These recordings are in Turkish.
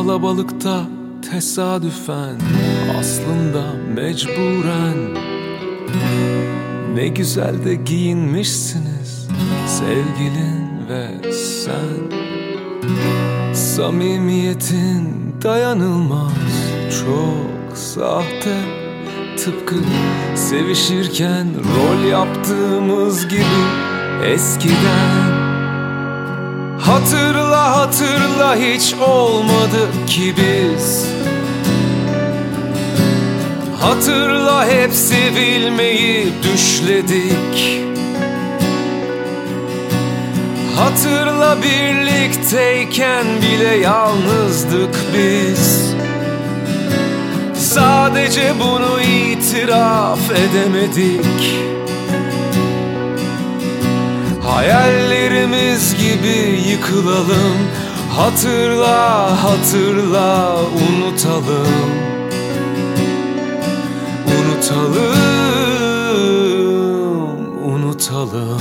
kalabalıkta tesadüfen, aslında mecburen. Ne güzel de giyinmişsiniz sevgilin ve sen. Samimiyetin dayanılmaz, çok sahte. Tıpkı sevişirken rol yaptığımız gibi eskiden. Hatırla hatırla, hiç olmadı ki biz. Hatırla, hep sevilmeyi düşledik. Hatırla, birlikteyken bile yalnızdık biz. Sadece bunu itiraf edemedik. Hayallerimiz gibi yıkılalım. Hatırla hatırla, unutalım. Unutalım, unutalım.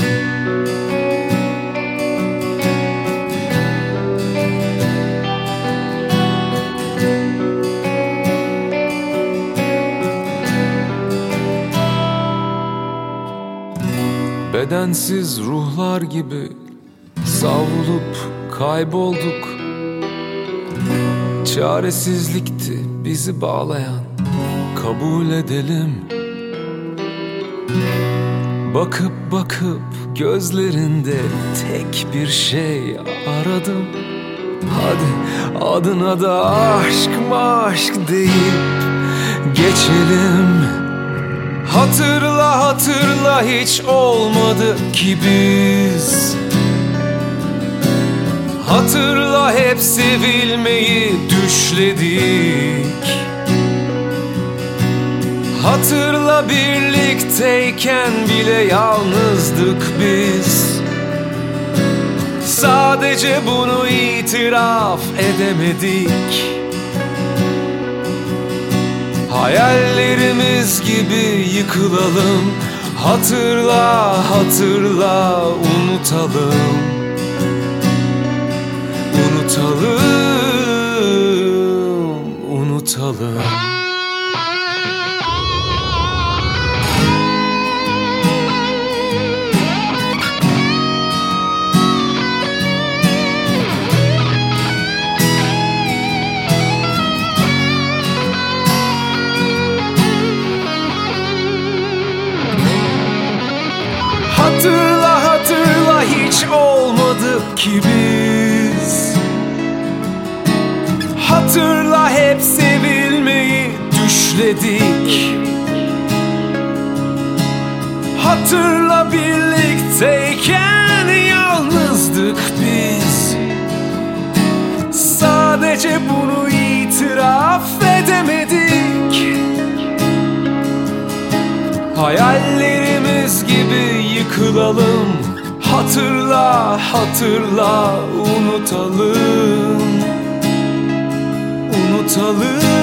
Bedensiz ruhlar gibi savrulup kaybolduk. Çaresizlikti bizi bağlayan, kabul edelim. Bakıp bakıp gözlerinde tek bir şey aradım. Hadi adına da aşk maşk deyip geçelim. Hatırla hatırla, hiç olmadı ki biz. Hatırla, hep sevilmeyi düşledik. Hatırla, birlikteyken bile yalnızdık biz. Sadece bunu itiraf edemedik. Hayallerimiz gibi yıkılalım. Hatırla hatırla, unutalım. Unutalım, unutalım. Hatırla hatırla, hiç olmadı ki biz. Hatırla, hep sevilmeyi düşledik. Hatırla, birlikteyken yalnızdık biz. Sadece bunu itiraf edemedik. Hayallerimiz gibi yıkılalım. Hatırla hatırla, unutalım. Unutalım.